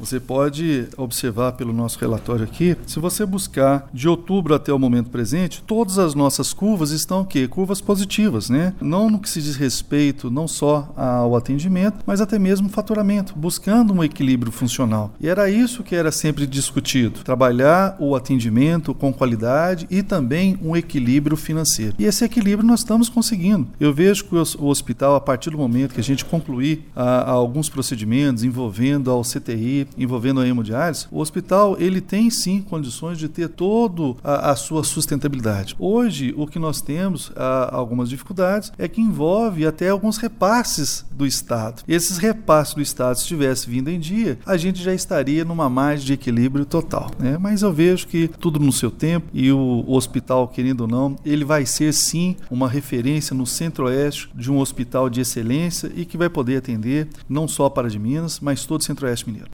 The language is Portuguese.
Você pode observar pelo nosso relatório aqui, se você buscar de outubro até o momento presente, todas as nossas curvas estão o quê? Curvas positivas, né? Não no que se diz respeito não só ao atendimento, mas até mesmo faturamento, buscando um equilíbrio funcional. E era isso que era sempre discutido, trabalhar o atendimento com qualidade e também um equilíbrio financeiro. E esse equilíbrio nós estamos conseguindo. Eu vejo que o hospital, a partir do momento que a gente concluir alguns procedimentos envolvendo ao CTI, envolvendo a hemodiálise, o hospital ele tem sim condições de ter toda a sua sustentabilidade. Hoje, o que nós temos, algumas dificuldades, é que envolve até alguns repasses do Estado. Esses repasses do Estado, se tivesse vindo em dia, a gente já estaria numa margem de equilíbrio total, né? Mas eu vejo que tudo no seu tempo e o hospital, querendo ou não, ele vai ser sim uma referência no Centro-Oeste de um hospital de excelência e que vai poder atender não só para de Minas, mas todo o Centro-Oeste mineiro.